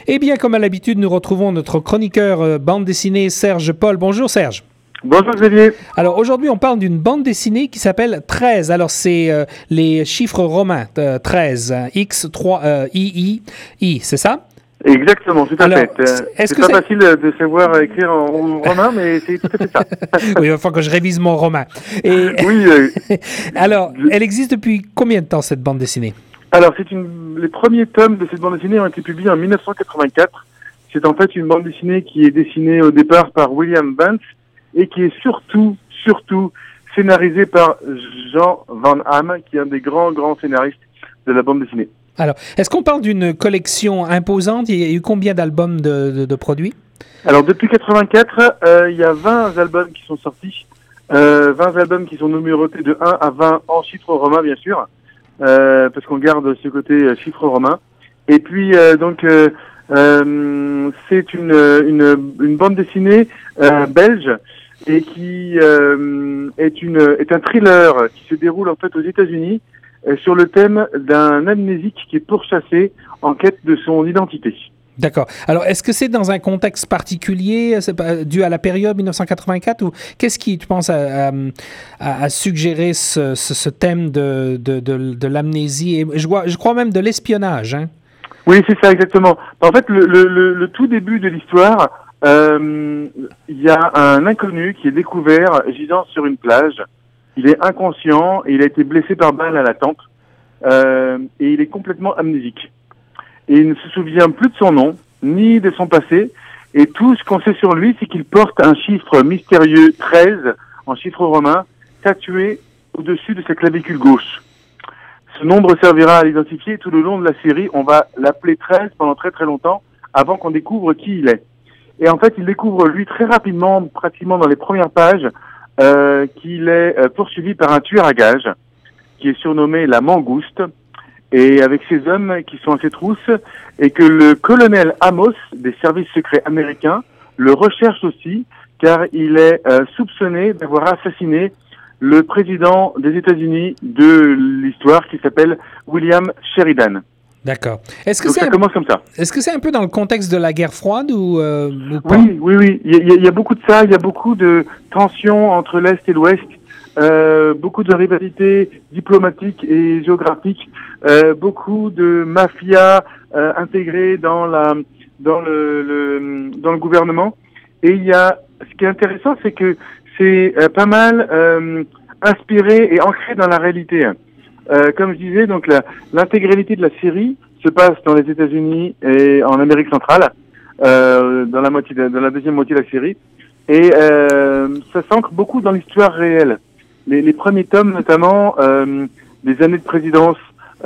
Eh bien, comme à l'habitude, nous retrouvons notre chroniqueur bande dessinée Serge Paul. Bonjour Serge. Bonjour Xavier. Alors aujourd'hui, on parle d'une bande dessinée qui s'appelle 13. Alors c'est les chiffres romains, 13, X, 3, I, c'est ça? Exactement, tout à Alors, fait. est-ce c'est que pas facile de savoir écrire en romain, mais c'est tout à fait ça. Oui, il va falloir que je révise mon romain. Et... Oui. Alors, elle existe depuis combien de temps cette bande dessinée? Alors, les premiers tomes de cette bande dessinée ont été publiés en 1984. C'est en fait une bande dessinée qui est dessinée au départ par William Vance et qui est surtout scénarisée par Jean Van Hamme, qui est un des grands scénaristes de la bande dessinée. Alors, est-ce qu'on parle d'une collection imposante? Il y a eu combien d'albums de produits? Alors, depuis 84, il y a 20 albums qui sont sortis. 20 albums qui sont numérotés de 1 à 20 en chiffres romains, bien sûr, parce qu'on garde ce côté chiffres romains. Et puis, c'est une bande dessinée belge et qui est un thriller qui se déroule en fait aux États-Unis sur le thème d'un amnésique qui est pourchassé en quête de son identité. D'accord. Alors, est-ce que c'est dans un contexte particulier, dû à la période 1984, ou qu'est-ce qui, tu penses, a suggéré ce thème de l'amnésie, et je crois même de l'espionnage, hein? Oui, c'est ça, exactement. En fait, le tout début de l'histoire, il y a un inconnu qui est découvert gisant sur une plage. Il est inconscient et il a été blessé par balle à la tempe, et il est complètement amnésique. Et il ne se souvient plus de son nom, ni de son passé, et tout ce qu'on sait sur lui, c'est qu'il porte un chiffre mystérieux 13, en chiffre romain, tatoué au-dessus de sa clavicule gauche. Ce nombre servira à l'identifier tout le long de la série. On va l'appeler 13 pendant très très longtemps, avant qu'on découvre qui il est. Et en fait, il découvre lui très rapidement, pratiquement dans les premières pages, qu'il est poursuivi par un tueur à gages, qui est surnommé la Mangouste, et avec ses hommes qui sont à ses trousses, et que le colonel Amos des services secrets américains le recherche aussi, car il est soupçonné d'avoir assassiné le président des États-Unis de l'histoire, qui s'appelle William Sheridan. D'accord. Donc ça commence comme ça. Est-ce que c'est un peu dans le contexte de la guerre froide ou pas? Oui. Il y a beaucoup de ça. Il y a beaucoup de tensions entre l'Est et l'Ouest. Beaucoup de rivalités diplomatiques et géographiques. Beaucoup de mafia intégrée dans le gouvernement. Et ce qui est intéressant, c'est que c'est pas mal inspiré et ancré dans la réalité. Comme je disais, donc l'intégralité de la série se passe dans les États-Unis et en Amérique centrale, dans la deuxième moitié de la série, et ça s'ancre beaucoup dans l'histoire réelle. Les premiers tomes, notamment les années de présidence,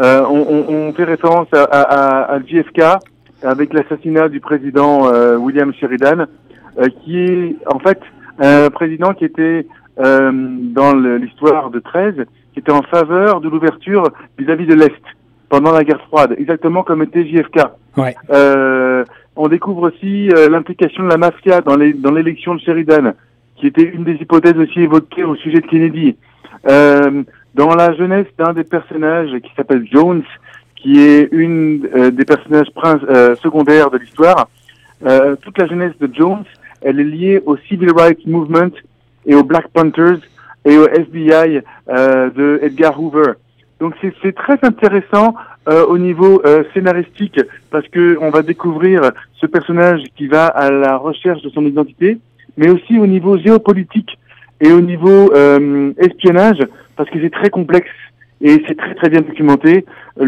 on fait référence à JFK avec l'assassinat du président William Sheridan, qui est en fait un président qui était dans l'histoire de 13, qui était en faveur de l'ouverture vis-à-vis de l'Est pendant la guerre froide, exactement comme était JFK. Ouais. On découvre aussi l'implication de la mafia dans l'élection de Sheridan, qui était une des hypothèses aussi évoquées au sujet de Kennedy. Dans la jeunesse d'un des personnages qui s'appelle Jones, qui est une des personnages secondaires de l'histoire, toute la jeunesse de Jones, elle est liée au Civil Rights Movement et aux Black Panthers et au FBI de Edgar Hoover. Donc c'est très intéressant au niveau scénaristique, parce que on va découvrir ce personnage qui va à la recherche de son identité, mais aussi au niveau géopolitique et au niveau espionnage, parce que c'est très complexe et c'est très très bien documenté.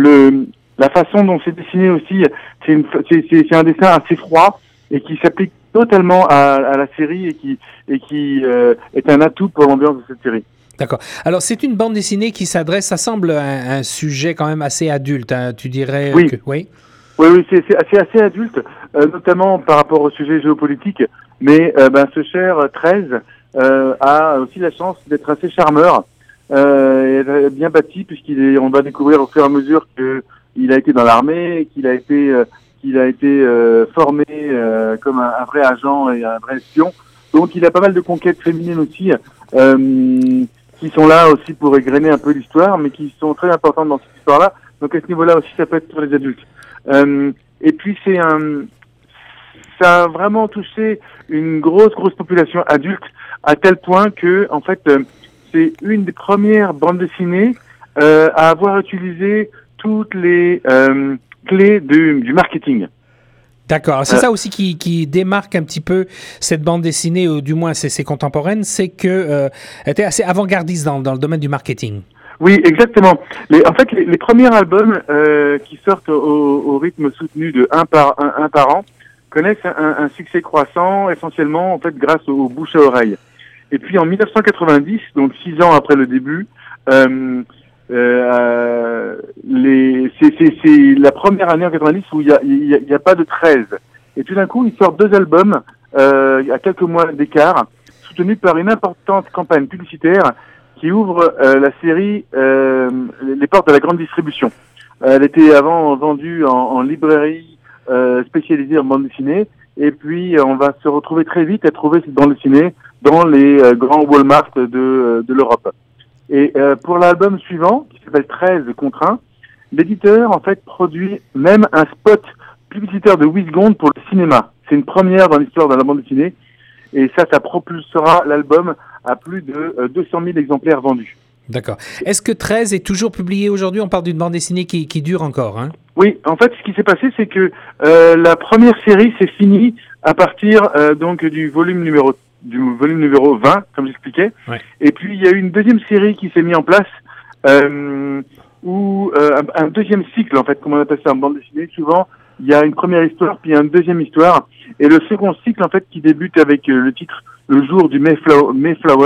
La façon dont c'est dessiné aussi, c'est un dessin assez froid et qui s'applique totalement à la série et qui est un atout pour l'ambiance de cette série. D'accord. Alors, c'est une bande dessinée qui s'adresse, ça semble un sujet quand même assez adulte, hein, tu dirais? Oui. Oui, c'est assez adulte, notamment par rapport au sujet géopolitique, mais ce cher 13 a aussi la chance d'être assez charmeur, et bien bâti, on va découvrir au fur et à mesure qu'il a été dans l'armée, qu'il a été formé comme un vrai agent et un vrai espion. Donc il a pas mal de conquêtes féminines aussi, qui sont là aussi pour égrener un peu l'histoire, mais qui sont très importantes dans cette histoire-là. Donc à ce niveau-là aussi, ça peut être pour les adultes. Et puis c'est ça a vraiment touché une grosse population adulte, à tel point que, en fait, c'est une des premières bandes dessinées à avoir utilisé toutes les clés du marketing. D'accord. C'est ça aussi qui démarque un petit peu cette bande dessinée, ou du moins ses contemporaines, c'est qu'elle était assez avant-gardiste dans le domaine du marketing. Oui, exactement. En fait, les premiers albums qui sortent au rythme soutenu de un par an connaissent un succès croissant, essentiellement en fait grâce au bouche à oreille. Et puis en 1990, donc 6 ans après le début, c'est la première année en 90 où il y a pas de 13. Et tout d'un coup, ils sortent 2 albums à quelques mois d'écart, soutenus par une importante campagne publicitaire qui ouvre la série les portes de la grande distribution. Elle était avant vendue en librairie spécialisée en bande dessinée, et puis on va se retrouver très vite à trouver cette bande dessinée dans les grands Walmart de l'Europe. Et pour l'album suivant, qui s'appelle 13 contre 1, l'éditeur en fait produit même un spot publicitaire de 8 secondes pour le cinéma. C'est une première dans l'histoire de la bande dessinée, et ça propulsera l'album à plus de 200 000 exemplaires vendus. D'accord. Est-ce que 13 est toujours publié aujourd'hui? On parle d'une bande dessinée qui dure encore, hein? Oui, en fait, ce qui s'est passé, c'est que la première série s'est finie à partir donc du volume numéro 20, comme j'expliquais. Ouais. Et puis, il y a eu une deuxième série qui s'est mise en place, où un deuxième cycle, en fait, comme on appelle ça en bande dessinée, souvent, il y a une première histoire, puis une deuxième histoire. Et le second cycle, en fait, qui débute avec le titre « Le jour du Mayflower »,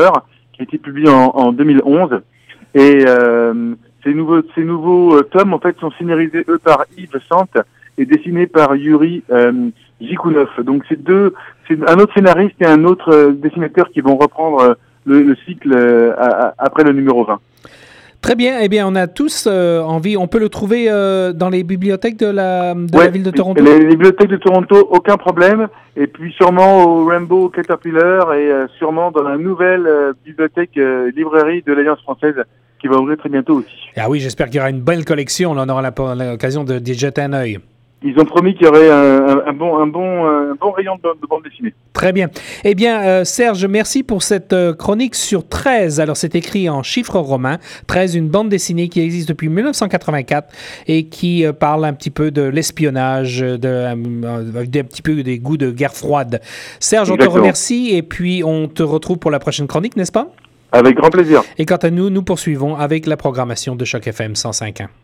qui a été publié en 2011. Et ces nouveaux tomes, en fait, sont scénarisés, eux, par Yves Sante et dessinés par Yuri Jikunov. Donc, c'est un autre scénariste et un autre dessinateur qui vont reprendre le cycle après le numéro 20. Très bien. Eh bien, on a tous envie. On peut le trouver dans les bibliothèques de la ville de Toronto? Les bibliothèques de Toronto, aucun problème. Et puis sûrement au Rainbow Caterpillar et sûrement dans la nouvelle bibliothèque librairie de l'Alliance française qui va ouvrir très bientôt aussi. Ah oui, j'espère qu'il y aura une belle collection. On aura l'occasion d'y jeter un œil. Ils ont promis qu'il y aurait un bon rayon de bande dessinée. Très bien. Eh bien, Serge, merci pour cette chronique sur 13. Alors, c'est écrit en chiffres romains. 13, une bande dessinée qui existe depuis 1984 et qui parle un petit peu de l'espionnage, un petit peu des goûts de guerre froide. Serge, Exactement. On te remercie et puis on te retrouve pour la prochaine chronique, n'est-ce pas? Avec grand plaisir. Et quant à nous, nous poursuivons avec la programmation de Choc FM 105.1.